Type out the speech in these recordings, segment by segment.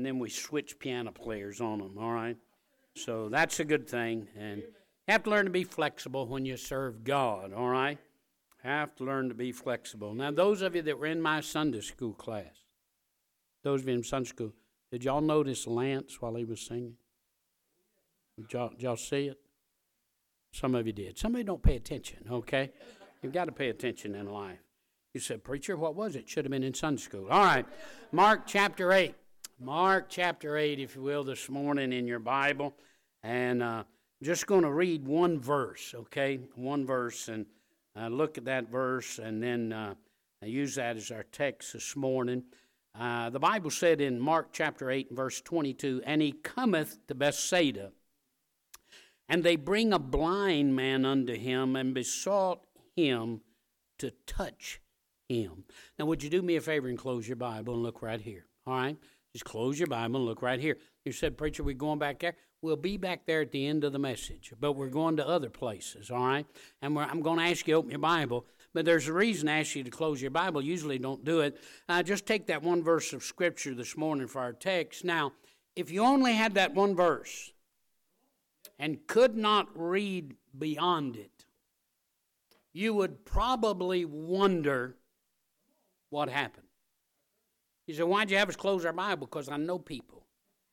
and then we switch piano players on them, all right? So that's a good thing, and you have to learn to be flexible when you serve God, all right? Have to learn to be flexible. Now, those of you that were in my Sunday school class, those of you in Sunday school, did y'all notice Lance while he was singing? Did y'all see it? Some of you did. Somebody don't pay attention, okay? You've got to pay attention in life. You said, preacher, what was it? Should have been in Sunday school. All right, Mark chapter 8. Mark chapter 8, if you will, this morning in your Bible. And just going to read one verse, okay? One verse, and look at that verse, and then use that as our text this morning. The Bible said in Mark chapter 8, verse 22, and he cometh to Bethsaida, and they bring a blind man unto him, and besought him to touch him. Now, would you do me a favor and close your Bible and look right here, all right? Just close your Bible and look right here. You said, preacher, we're going back there. We'll be back there at the end of the message, but we're going to other places, all right? And I'm going to ask you to open your Bible, but there's a reason I ask you to close your Bible. Usually don't do it. Just take that one verse of Scripture this morning for our text. Now, if you only had that one verse and could not read beyond it, you would probably wonder what happened. You say, why'd you have us close our Bible? Because I know people.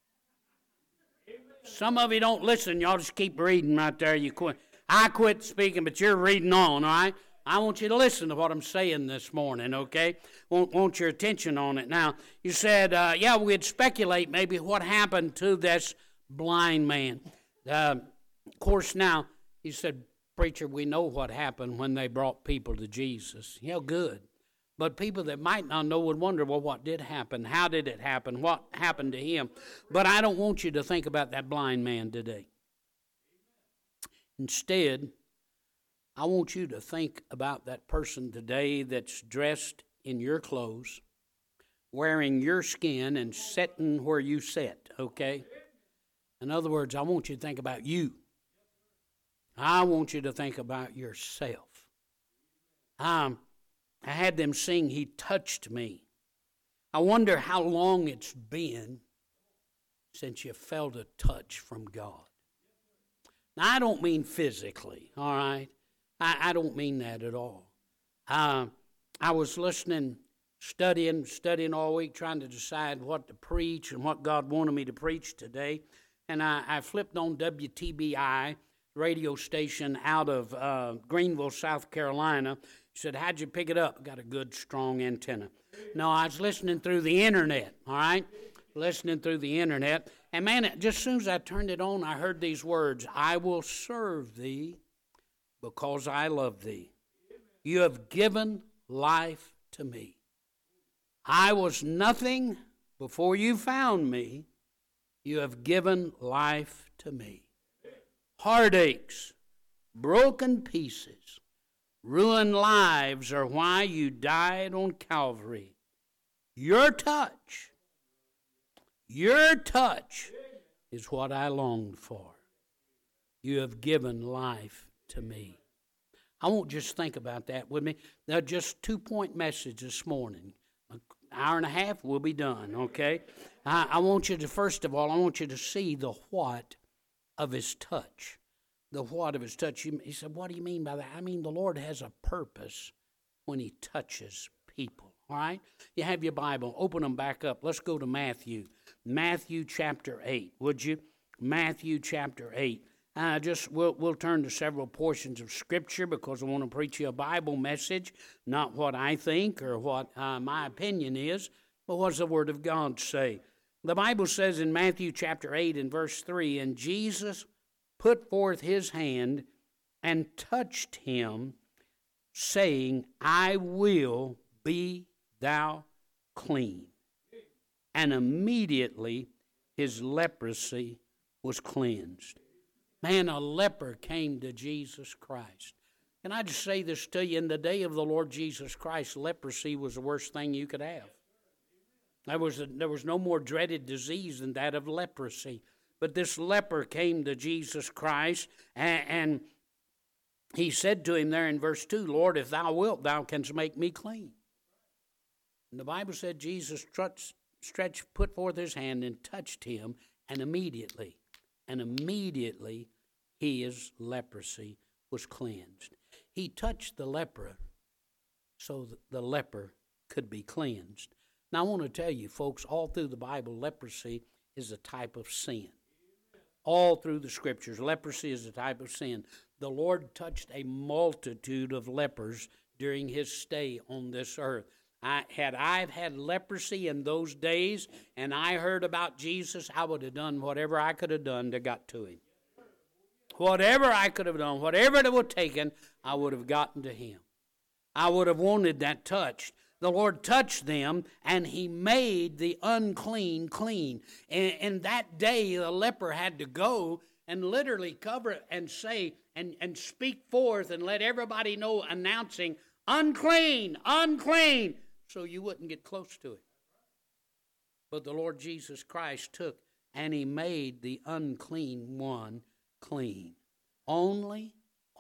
Some of you don't listen. Y'all just keep reading right there. You quit. I quit speaking, but you're reading on, all right? I want you to listen to what I'm saying this morning, okay? Want your attention on it. Now, you said, we'd speculate maybe what happened to this blind man. Of course, now, you said, preacher, we know what happened when they brought people to Jesus. Yeah, good. But people that might not know would wonder, well, what did happen? How did it happen? What happened to him? But I don't want you to think about that blind man today. Instead, I want you to think about that person today that's dressed in your clothes, wearing your skin, and sitting where you sit, okay? In other words, I want you to think about you. I want you to think about yourself. I had them sing, He Touched Me. I wonder how long it's been since you felt a touch from God. Now, I don't mean physically, all right? I don't mean that at all. I was listening, studying all week, trying to decide what to preach and what God wanted me to preach today. And I flipped on WTBI radio station out of Greenville, South Carolina. He said, how'd you pick it up? Got a good, strong antenna. No, I was listening through the internet, all right? Listening through the internet. And man, just as soon as I turned it on, I heard these words, I will serve thee because I love thee. You have given life to me. I was nothing before you found me. You have given life to me. Heartaches, broken pieces, ruined lives are why you died on Calvary. Your touch is what I longed for. You have given life to me. I won't just think about that with me. Now, just 2-point message this morning. An hour and a half, we'll be done, okay? I want you to, first of all, I want you to see the what of his touch. The what of his touch. He said, what do you mean by that? I mean, the Lord has a purpose when he touches people, all right? You have your Bible. Open them back up. Let's go to Matthew. Matthew chapter 8, would you? Matthew chapter 8. We'll turn to several portions of Scripture because I want to preach you a Bible message, not what I think or what my opinion is, but what does the Word of God say? The Bible says in Matthew chapter 8 and verse 3, and Jesus put forth his hand and touched him, saying, I will be thou clean. And immediately his leprosy was cleansed. Man, a leper came to Jesus Christ. Can I just say this to you? In the day of the Lord Jesus Christ, leprosy was the worst thing you could have. There was no more dreaded disease than that of leprosy. But this leper came to Jesus Christ, and he said to him there in verse 2, Lord, if thou wilt, thou canst make me clean. And the Bible said Jesus put forth his hand and touched him, and immediately his leprosy was cleansed. He touched the leper so that the leper could be cleansed. Now, I want to tell you, folks, all through the Bible, leprosy is a type of sin. All through the Scriptures, leprosy is a type of sin. The Lord touched a multitude of lepers during his stay on this earth. I've had leprosy in those days, and I heard about Jesus, I would have done whatever I could have done to got to him. Whatever I could have done, whatever it would have taken, I would have gotten to him. I would have wanted that touched. The Lord touched them, and he made the unclean clean. And that day, the leper had to go and literally cover it and say, and speak forth and let everybody know, announcing, unclean, unclean, so you wouldn't get close to it. But the Lord Jesus Christ took, and he made the unclean one clean. Only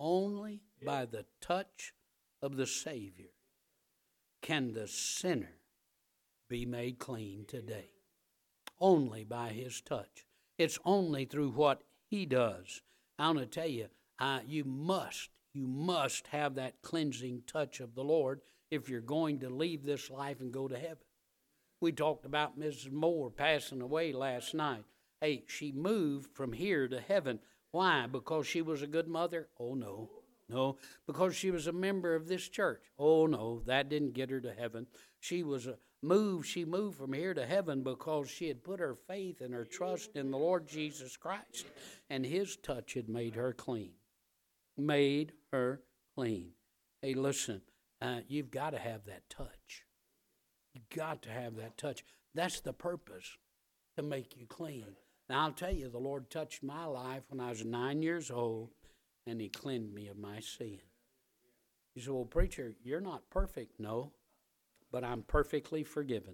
by the touch of the Savior can the sinner be made clean today. Only by his touch. It's only through what he does. I want to tell you, you must have that cleansing touch of the Lord if you're going to leave this life and go to heaven. We talked about Mrs. Moore passing away last night. Hey, she moved from here to heaven. Why? Because she was a good mother? Oh, no. No. Because she was a member of this church? Oh, no. That didn't get her to heaven. She moved from here to heaven because she had put her faith and her trust in the Lord Jesus Christ. And his touch had made her clean. Made her clean. Hey, listen, you've got to have that touch. You've got to have that touch. That's the purpose, to make you clean. Now, I'll tell you, the Lord touched my life when I was 9 years old, and he cleansed me of my sin. You say, well, preacher, you're not perfect. No, but I'm perfectly forgiven.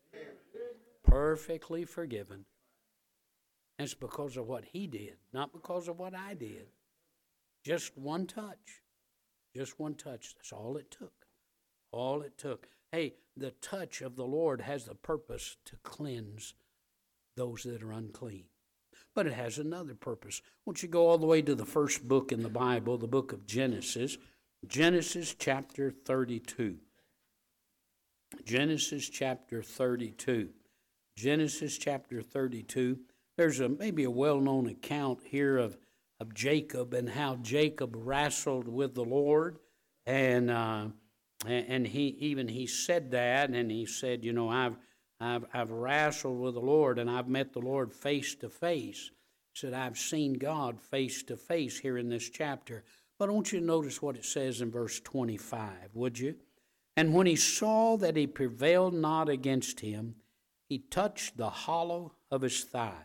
Perfectly forgiven. And it's because of what he did, not because of what I did. Just one touch. Just one touch. That's all it took. All it took. Hey, the touch of the Lord has the purpose to cleanse those that are unclean. But it has another purpose. Once you go all the way to the first book in the Bible, the book of Genesis, Genesis chapter 32. Genesis chapter 32. Genesis chapter 32. There's maybe a well-known account here of Jacob and how Jacob wrestled with the Lord, and he said that, and he said, you know, I've wrestled with the Lord, and I've met the Lord face to face. He said, I've seen God face to face here in this chapter. But I want you to notice what it says in verse 25, would you? And when he saw that he prevailed not against him, he touched the hollow of his thigh.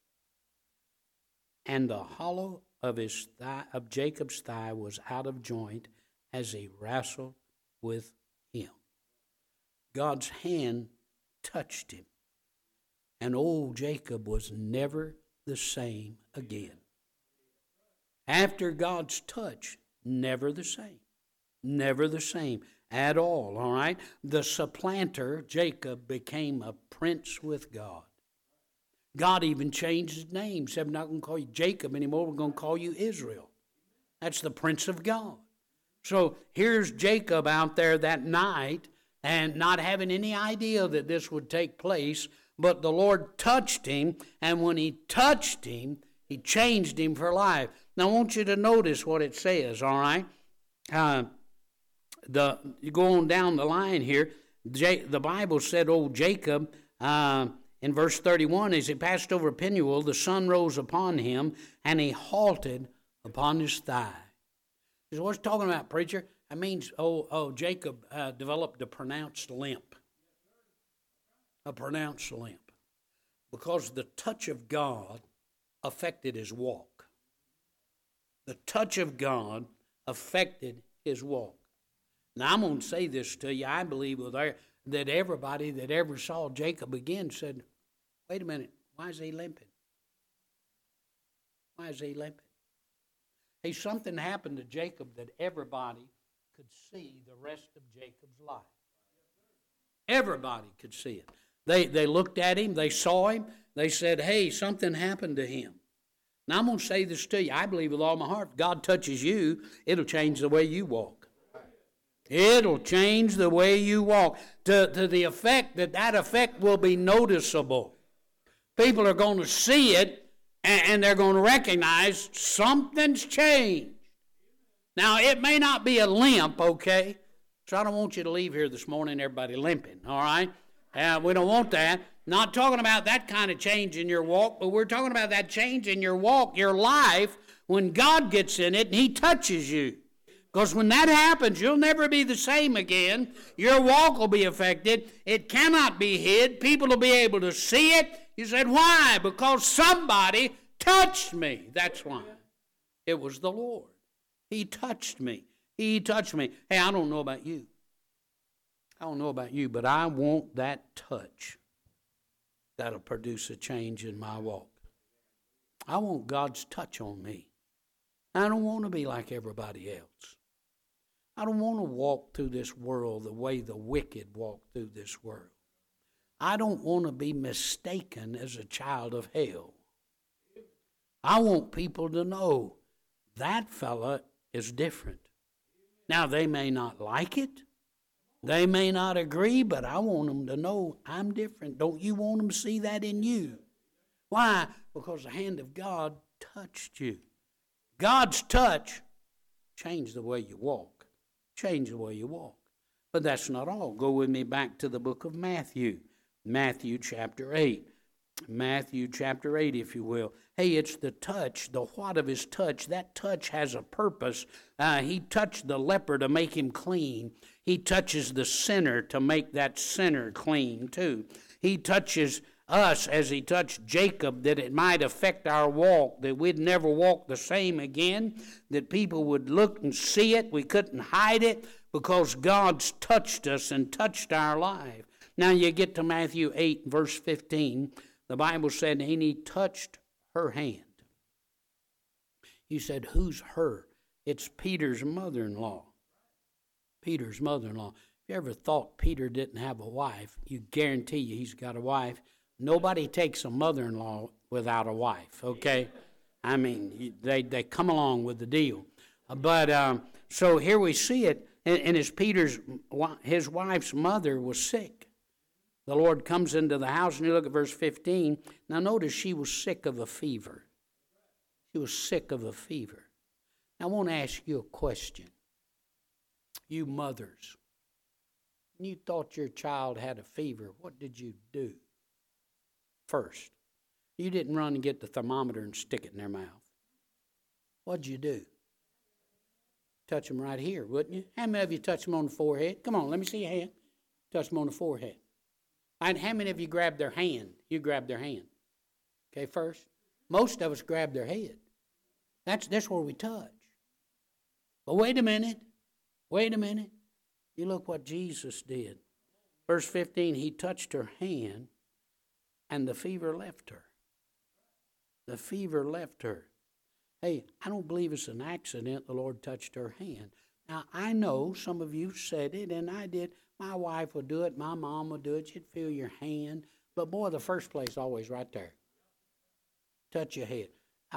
And the hollow of Jacob's thigh was out of joint as he wrestled with him. God's hand touched him. And old Jacob was never the same again. After God's touch, never the same. Never the same at all, all right? The supplanter, Jacob, became a prince with God. God even changed his name. He said, I'm not going to call you Jacob anymore. We're going to call you Israel. That's the Prince of God. So here's Jacob out there that night and not having any idea that this would take place, but the Lord touched him, and when he touched him, he changed him for life. Now I want you to notice what it says, all right? You go on down the line here. The Bible said, old Jacob, in verse 31, as he passed over Peniel, the sun rose upon him, and he halted upon his thigh. So what's talking about, preacher? That means, Jacob developed a pronounced limp. A pronounced limp. Because the touch of God affected his walk. The touch of God affected his walk. Now, I'm going to say this to you. I believe that everybody that ever saw Jacob again said, wait a minute, why is he limping? Why is he limping? Hey, something happened to Jacob that everybody could see the rest of Jacob's life. Everybody could see it. They looked at him, they saw him, they said, hey, something happened to him. Now, I'm going to say this to you. I believe with all my heart, if God touches you, it'll change the way you walk. It'll change the way you walk to the effect that effect will be noticeable. People are going to see it, and they're going to recognize something's changed. Now, it may not be a limp, okay? So I don't want you to leave here this morning, everybody limping, all right? We don't want that. Not talking about that kind of change in your walk, but we're talking about that change in your walk, your life, when God gets in it and He touches you. Because when that happens, you'll never be the same again. Your walk will be affected. It cannot be hid. People will be able to see it. You said, why? Because somebody touched me. That's why. It was the Lord. He touched me. He touched me. Hey, I don't know about you. I don't know about you, but I want that touch that'll produce a change in my walk. I want God's touch on me. I don't want to be like everybody else. I don't want to walk through this world the way the wicked walk through this world. I don't want to be mistaken as a child of hell. I want people to know that fella is different. Now, they may not like it. They may not agree, but I want them to know I'm different. Don't you want them to see that in you? Why? Because the hand of God touched you. God's touch changed the way you walk. Changed the way you walk. But that's not all. Go with me back to the book of Matthew. Matthew chapter 8. Matthew chapter 8, if you will. Hey, it's the touch, the what of His touch. That touch has a purpose. He touched the leper to make him clean. He touches the sinner to make that sinner clean too. He touches us as He touched Jacob, that it might affect our walk, that we'd never walk the same again, that people would look and see it. We couldn't hide it because God's touched us and touched our life. Now you get to Matthew 8, verse 15. The Bible said, and He touched her hand. You said, who's her? It's Peter's mother-in-law. Peter's mother-in-law. If you ever thought Peter didn't have a wife, you guarantee you he's got a wife. Nobody takes a mother-in-law without a wife, okay? I mean, they come along with the deal. But so here we see it, and his wife's mother was sick. The Lord comes into the house, and you look at verse 15. Now notice she was sick of a fever. She was sick of a fever. Now I want to ask you a question. You mothers, when you thought your child had a fever, what did you do first? You didn't run and get the thermometer and stick it in their mouth. What'd you do? Touch them right here, wouldn't you? How many of you touch them on the forehead? Come on, let me see your hand. Touch them on the forehead. And how many of you grabbed their hand? You grabbed their hand. Okay, first. Most of us grab their head. That's where we touch. But wait a minute. Wait a minute. You look what Jesus did. Verse 15, He touched her hand, and the fever left her. The fever left her. Hey, I don't believe it's an accident the Lord touched her hand. Now, I know some of you said it, and I did. My wife would do it. My mom would do it. She'd feel your hand. But, boy, the first place always right there. Touch your head.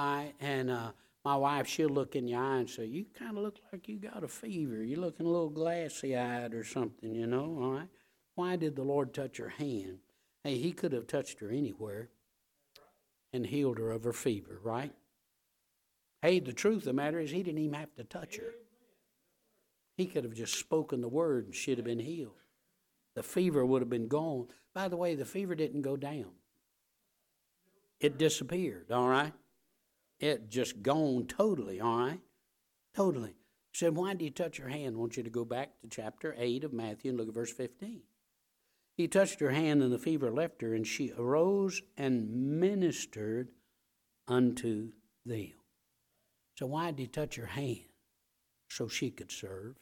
My wife, she'll look in your eye and say, you kind of look like you got a fever. You're looking a little glassy-eyed or something, you know, all right? Why did the Lord touch her hand? Hey, He could have touched her anywhere and healed her of her fever, right? Hey, the truth of the matter is He didn't even have to touch her. He could have just spoken the word and she'd have been healed. The fever would have been gone. By the way, the fever didn't go down. It disappeared, all right? It just gone totally, all right? Totally. He said, why did He touch her hand? I want you to go back to chapter 8 of Matthew and look at verse 15. He touched her hand and the fever left her, and she arose and ministered unto them. So why did He touch her hand? So she could serve.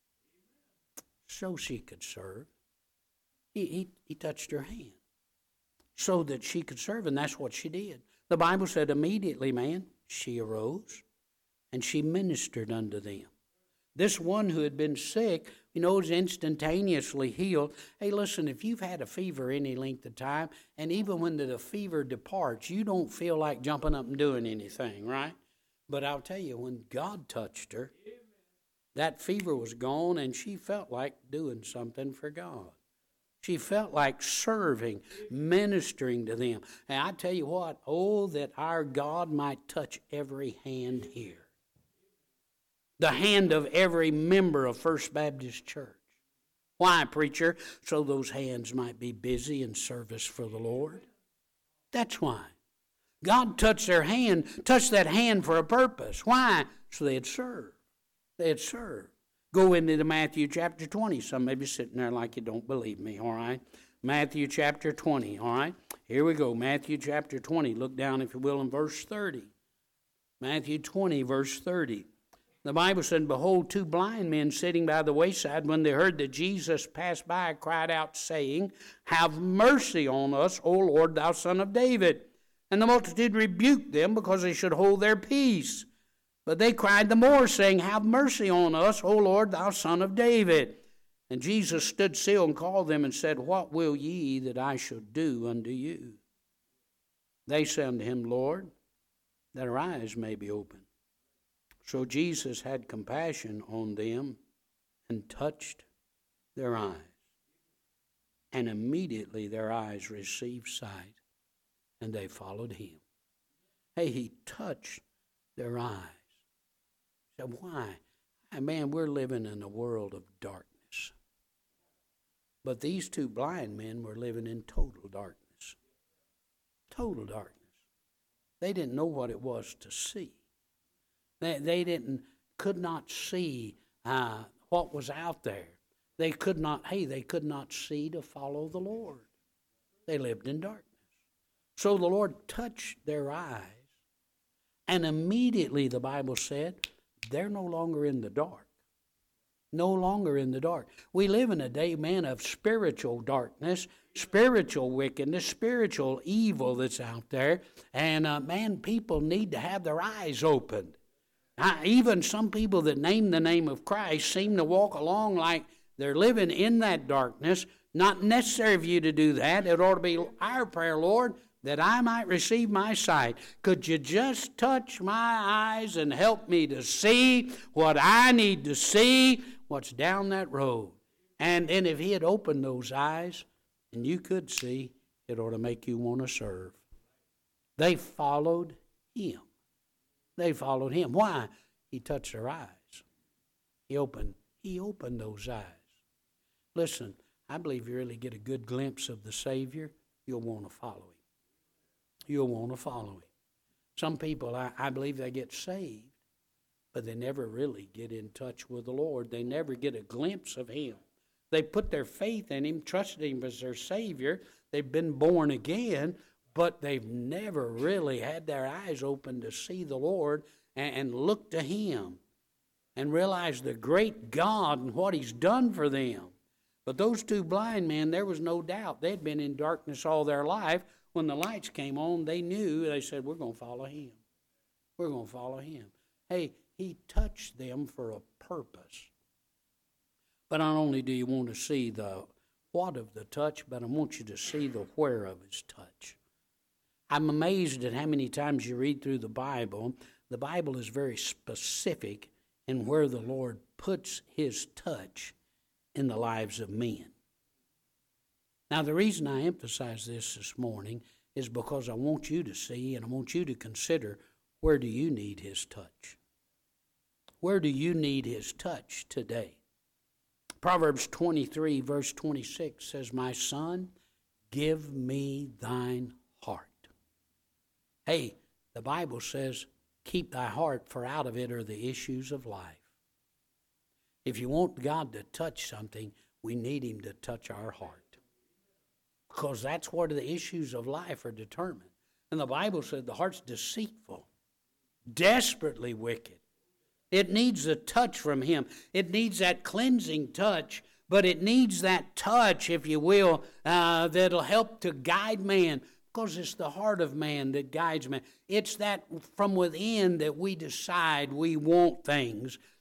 So she could serve. He touched her hand so that she could serve, and that's what she did. The Bible said immediately, man, she arose and she ministered unto them. This one who had been sick, was instantaneously healed. Hey, listen, if you've had a fever any length of time, and even when the fever departs, you don't feel like jumping up and doing anything, right? But I'll tell you, when God touched her, that fever was gone, and she felt like doing something for God. She felt like serving, ministering to them. And I tell you what, that our God might touch every hand here. The hand of every member of First Baptist Church. Why, preacher? So those hands might be busy in service for the Lord. That's why. God touched that hand for a purpose. Why? So they'd serve. They'd serve. Go into Matthew chapter 20. Some may be sitting there like you don't believe me, all right? Matthew chapter 20, all right? Here we go, Matthew chapter 20. Look down, if you will, in verse 30. Matthew 20, verse 30. The Bible said, behold, two blind men sitting by the wayside, when they heard that Jesus passed by, cried out, saying, have mercy on us, O Lord, thou Son of David. And the multitude rebuked them, because they should hold their peace. But they cried the more, saying, have mercy on us, O Lord, thou Son of David. And Jesus stood still and called them and said, what will ye that I should do unto you? They said unto him, Lord, that our eyes may be opened. So Jesus had compassion on them and touched their eyes. And immediately their eyes received sight, and they followed him. Hey, he touched their eyes. So why? Man, we're living in a world of darkness. But these two blind men were living in total darkness. Total darkness. They didn't know what it was to see. They could not see what was out there. They could not see to follow the Lord. They lived in darkness. So the Lord touched their eyes, and immediately, the Bible said, they're no longer in the dark. No longer in the dark. We live in a day, man, of spiritual darkness, spiritual wickedness, spiritual evil that's out there. And, man, people need to have their eyes opened. Even some people that name the name of Christ seem to walk along like they're living in that darkness. Not necessary for you to do that. It ought to be our prayer, Lord, that I might receive my sight. Could you just touch my eyes and help me to see what I need to see, what's down that road? And then if he had opened those eyes and you could see, it ought to make you want to serve. They followed him. They followed him. Why? He touched their eyes. He opened those eyes. Listen, I believe you really get a good glimpse of the Savior, you'll want to follow him. You'll want to follow him. Some people, I believe they get saved, but they never really get in touch with the Lord. They never get a glimpse of him. They put their faith in him, trusted him as their Savior. They've been born again, but they've never really had their eyes open to see the Lord and look to him and realize the great God and what he's done for them. But those two blind men, there was no doubt. They'd been in darkness all their life. When the lights came on, they knew. They said, we're going to follow him. We're going to follow him. Hey, he touched them for a purpose. But not only do you want to see the what of the touch, but I want you to see the where of his touch. I'm amazed at how many times you read through the Bible is very specific in where the Lord puts his touch in the lives of men. Now, the reason I emphasize this morning is because I want you to see and I want you to consider, where do you need his touch? Where do you need his touch today? Proverbs 23, verse 26 says, my son, give me thine heart. Hey, the Bible says, keep thy heart, for out of it are the issues of life. If you want God to touch something, we need him to touch our heart. Because that's where the issues of life are determined. And the Bible said the heart's deceitful, desperately wicked. It needs a touch from him. It needs that cleansing touch, but it needs that touch, if you will, that'll help to guide man. Because it's the heart of man that guides man. It's that from within that we decide we want things.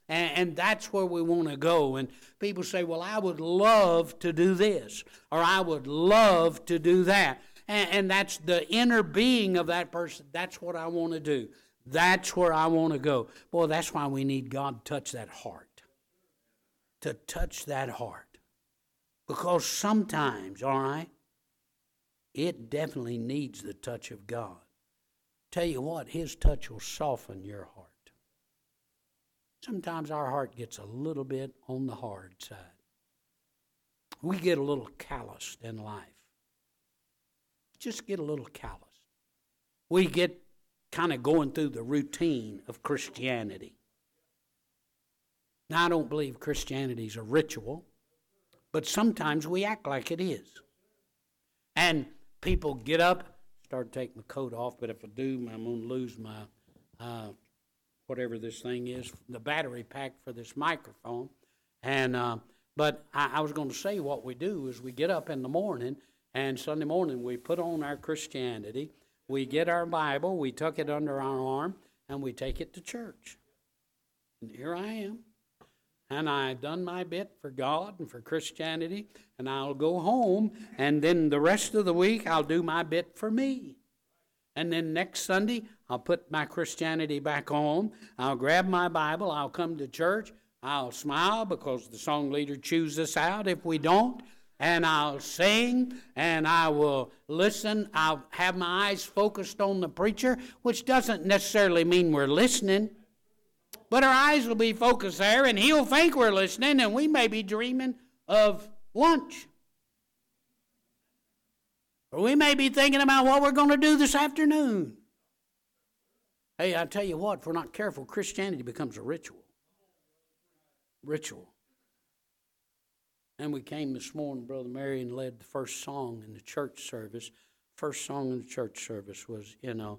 And that's where we want to go. And people say, well, I would love to do this, or I would love to do that. And that's the inner being of that person. That's what I want to do. That's where I want to go. Boy, that's why we need God to touch that heart. To touch that heart. Because sometimes, all right, it definitely needs the touch of God. Tell you what, His touch will soften your heart. Sometimes our heart gets a little bit on the hard side. We get a little calloused in life. Just get a little calloused. We get kind of going through the routine of Christianity. Now, I don't believe Christianity is a ritual, but sometimes we act like it is. And people get up, start taking my coat off, but if I do, I'm going to lose my whatever this thing is, the battery pack for this microphone. And but I was going to say what we do is we get up in the morning, and Sunday morning we put on our Christianity, we get our Bible, we tuck it under our arm, and we take it to church. And here I am. And I've done my bit for God and for Christianity, and I'll go home, and then the rest of the week I'll do my bit for me. And then next Sunday, I'll put my Christianity back on. I'll grab my Bible. I'll come to church. I'll smile because the song leader chews us out if we don't. And I'll sing, and I will listen. I'll have my eyes focused on the preacher, which doesn't necessarily mean we're listening. But our eyes will be focused there, and he'll think we're listening, and we may be dreaming of lunch. Or we may be thinking about what we're going to do this afternoon. Hey, I tell you what, if we're not careful, Christianity becomes a ritual. Ritual. And we came this morning, Brother Marion led the first song in the church service. First song in the church service was,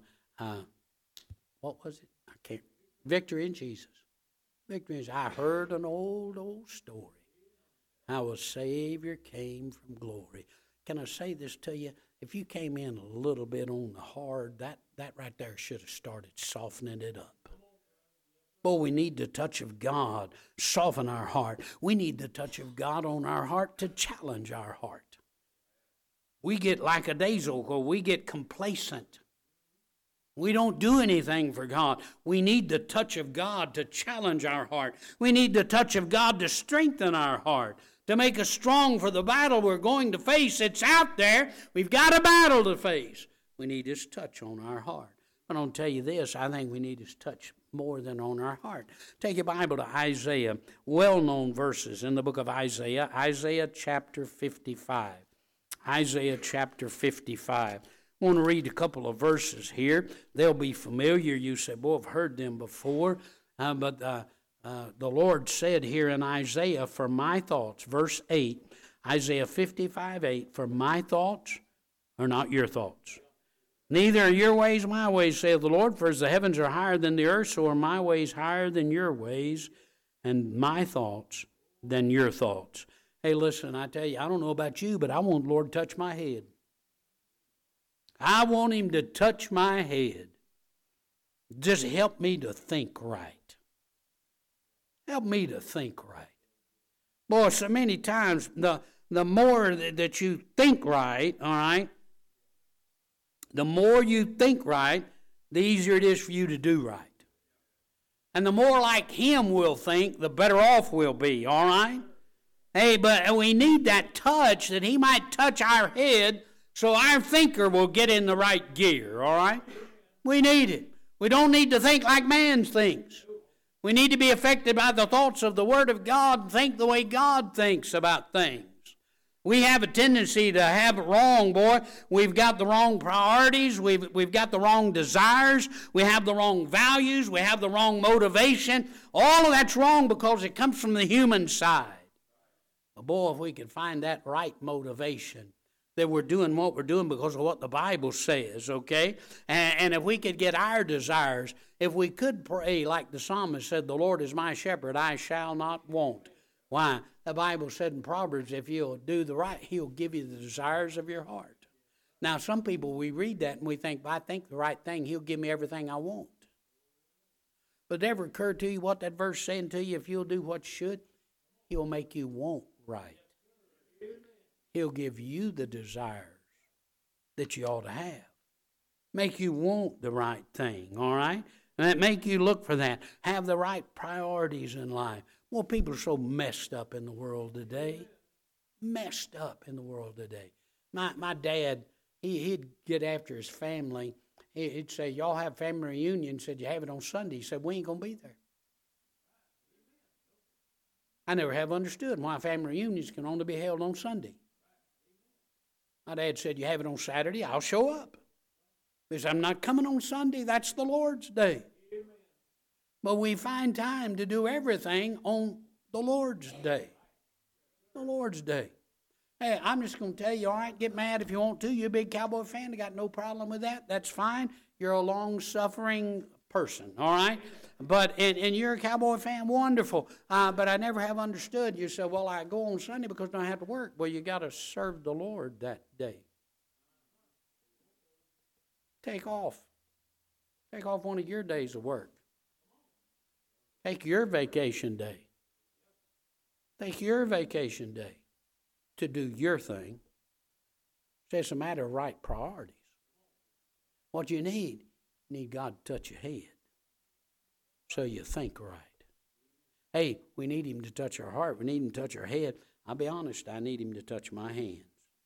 what was it? I can't. Victory in Jesus. Victory in Jesus. I heard an old story. How a Savior came from glory. Can I say this to you? If you came in a little bit on the hard, that right there should have started softening it up. Boy, we need the touch of God. Soften our heart. We need the touch of God on our heart to challenge our heart. We get lackadaisical. We get complacent. We don't do anything for God. We need the touch of God to challenge our heart. We need the touch of God to strengthen our heart, to make us strong for the battle we're going to face. It's out there. We've got a battle to face. We need His touch on our heart. But I'll tell you this, I think we need His touch more than on our heart. Take your Bible to Isaiah, well-known verses in the book of Isaiah, Isaiah chapter 55. Isaiah chapter 55. I want to read a couple of verses here. They'll be familiar. You say, boy, I've heard them before. But the Lord said here in Isaiah, for my thoughts, verse 8, Isaiah 55:8, for my thoughts are not your thoughts. Neither are your ways my ways, saith the Lord, for as the heavens are higher than the earth, so are my ways higher than your ways, and my thoughts than your thoughts. Hey, listen, I tell you, I don't know about you, but I want the Lord to touch my head. I want Him to touch my head. Just help me to think right. Help me to think right. Boy, so many times, the more that you think right, all right, the more you think right, the easier it is for you to do right. And the more like Him we'll think, the better off we'll be, all right? Hey, but we need that touch that He might touch our head so our thinker will get in the right gear, all right? We need it. We don't need to think like man thinks. We need to be affected by the thoughts of the Word of God and think the way God thinks about things. We have a tendency to have it wrong, boy. We've got the wrong priorities. We've got the wrong desires. We have the wrong values. We have the wrong motivation. All of that's wrong because it comes from the human side. But boy, if we could find that right motivation, that we're doing what we're doing because of what the Bible says, okay? And if we could get our desires, if we could pray like the psalmist said, the Lord is my shepherd, I shall not want. Why? The Bible said in Proverbs, if you'll do the right, He'll give you the desires of your heart. Now, some people, we read that and we think, if I think the right thing, He'll give me everything I want. But it ever occurred to you what that verse saying to you? If you'll do what you should, He'll make you want right. He'll give you the desires that you ought to have. Make you want the right thing, all right? And that make you look for that. Have the right priorities in life. Well, people are so messed up in the world today. Messed up in the world today. My dad, he'd get after his family. He'd say, y'all have family reunion. He said, you have it on Sunday. He said, we ain't going to be there. I never have understood why family reunions can only be held on Sunday. My dad said, you have it on Saturday, I'll show up. Because I'm not coming on Sunday, that's the Lord's day. But we find time to do everything on the Lord's day. The Lord's day. Hey, I'm just going to tell you, all right, get mad if you want to. You're a big Cowboy fan. I got no problem with that. That's fine. You're a long-suffering person, all right? But and you're a Cowboy fan, wonderful. But I never have understood. You say, well, I go on Sunday because I don't have to work. Well, you got to serve the Lord that day. Take off. Take off one of your days of work. Take your vacation day. Take your vacation day to do your thing. So it's a matter of right priorities. What you need God to touch your head so you think right. Hey, we need Him to touch our heart. We need Him to touch our head. I'll be honest, I need Him to touch my hands.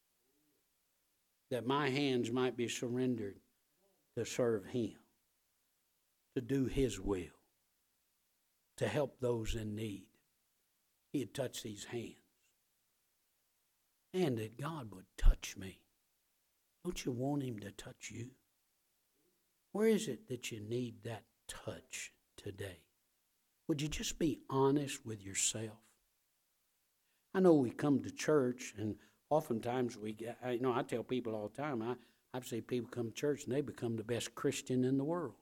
That my hands might be surrendered to serve Him, to do His will, to help those in need. He'd touch these hands. And that God would touch me. Don't you want Him to touch you? Where is it that you need that touch today? Would you just be honest with yourself? I know we come to church, and oftentimes I tell people all the time, I've seen people come to church and they become the best Christian in the world.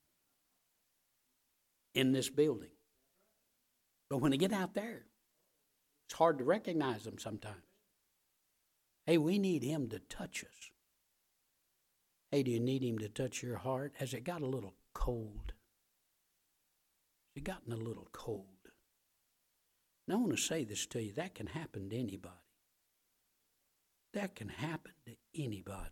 In this building. But when they get out there, it's hard to recognize them sometimes. Hey, we need Him to touch us. Hey, do you need Him to touch your heart? Has it got a little cold? Has it gotten a little cold? And I want to say this to you. That can happen to anybody. That can happen to anybody.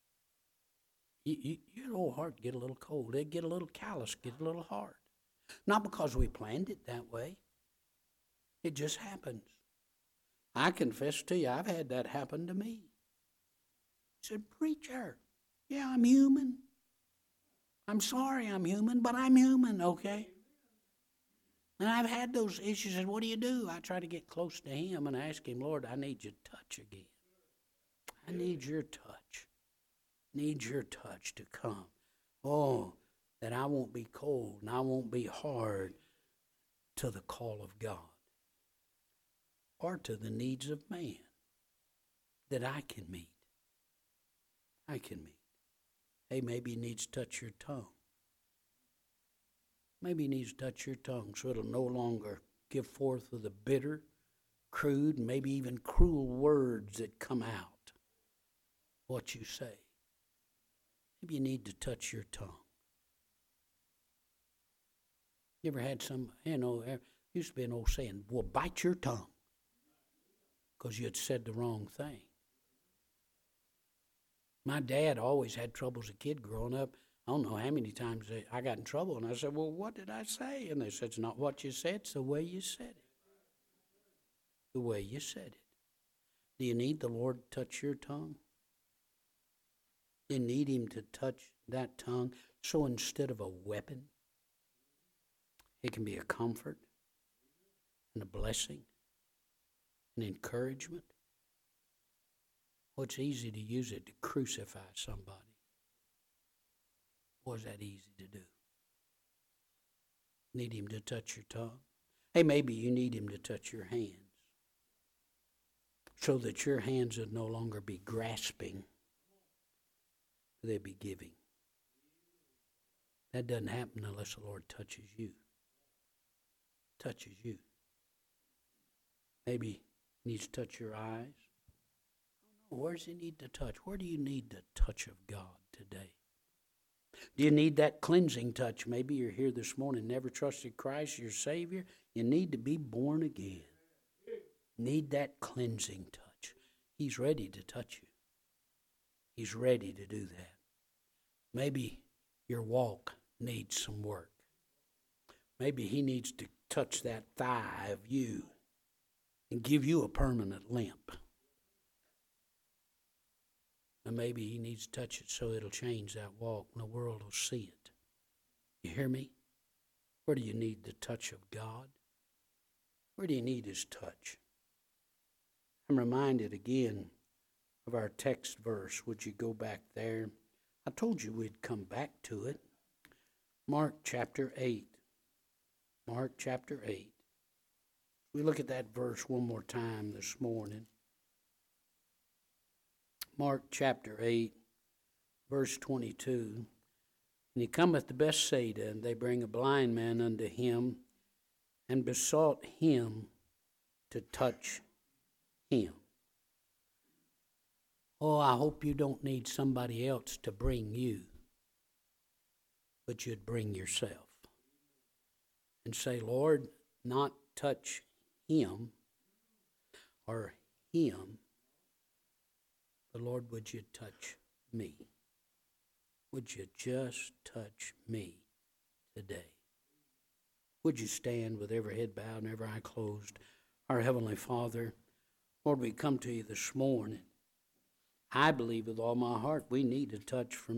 Your old heart get a little cold. It get a little callous, get a little hard. Not because we planned it that way. It just happens. I confess to you, I've had that happen to me. I said, preacher, yeah, I'm human. I'm sorry I'm human, but I'm human, okay? And I've had those issues, and what do? I try to get close to Him and ask Him, Lord, I need your touch again. I need your touch. Need your touch to come. Oh, that I won't be cold and I won't be hard to the call of God or to the needs of man that I can meet. I can meet. Hey, maybe He needs to touch your tongue. Maybe He needs to touch your tongue so it'll no longer give forth of the bitter, crude, maybe even cruel words that come out. What you say. Maybe you need to touch your tongue. You ever had used to be an old saying, well, bite your tongue because you had said the wrong thing. My dad always had trouble as a kid growing up. I don't know how many times I got in trouble, and I said, well, what did I say? And they said, it's not what you said, it's the way you said it. The way you said it. Do you need the Lord to touch your tongue? You need Him to touch that tongue so instead of a weapon, it can be a comfort and a blessing, an encouragement. Well, it's easy to use it to crucify somebody. Was that easy to do? Need Him to touch your tongue? Hey, maybe you need Him to touch your hands so that your hands would no longer be grasping, they'd be giving. That doesn't happen unless the Lord touches you. Touches you. Maybe He needs to touch your eyes. Where does He need to touch? Where do you need the touch of God today? Do you need that cleansing touch? Maybe you're here this morning, never trusted Christ as your Savior. You need to be born again. Need that cleansing touch. He's ready to touch you. He's ready to do that. Maybe your walk needs some work. Maybe he needs to touch that thigh of you and give you a permanent limp. And maybe he needs to touch it so it'll change that walk and the world will see it. You hear me? Where do you need the touch of God? Where do you need his touch? I'm reminded again of our text verse. Would you go back there? I told you we'd come back to it. Mark chapter 8. Mark chapter 8. We look at that verse one more time this morning. Mark chapter 8, verse 22. And he cometh to Bethsaida, and they bring a blind man unto him, and besought him to touch him. Oh, I hope you don't need somebody else to bring you, but you'd bring yourself. And say, Lord, not touch him or him, but Lord, would you touch me? Would you just touch me today? Would you stand with every head bowed and every eye closed? Our Heavenly Father, Lord, we come to you this morning. I believe with all my heart we need a touch from